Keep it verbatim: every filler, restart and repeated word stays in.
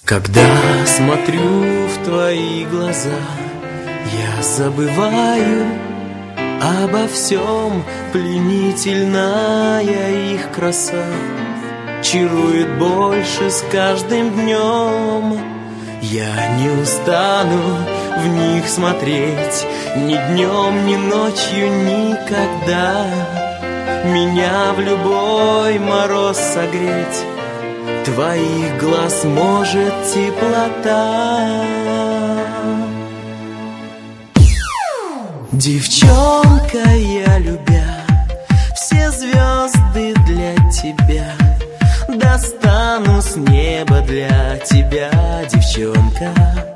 Когда смотрю в твои глаза, я забываю обо всем. Пленительная их краса чарует больше с каждым днем. Я не устану в них смотреть ни днем, ни ночью, никогда. Меня в любой мороз согреть твоих глаз может теплота. Девчонка, я любя все звезды для тебя, достану с неба для тебя, девчонка.